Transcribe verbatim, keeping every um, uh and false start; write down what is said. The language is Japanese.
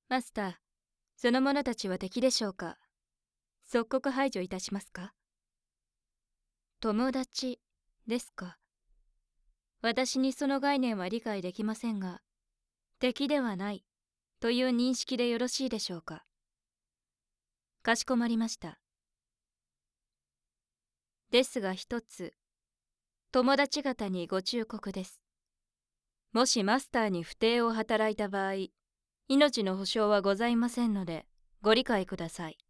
マスター、その者たちは敵でしょうか？即刻排除いたしますか？友達ですか？私にその概念は理解できませんが、敵ではないという認識でよろしいでしょうか？かしこまりました。ですが一つ、友達方にご忠告です。もしマスターに不貞を働いた場合、命の保証はございませんので、ご理解ください。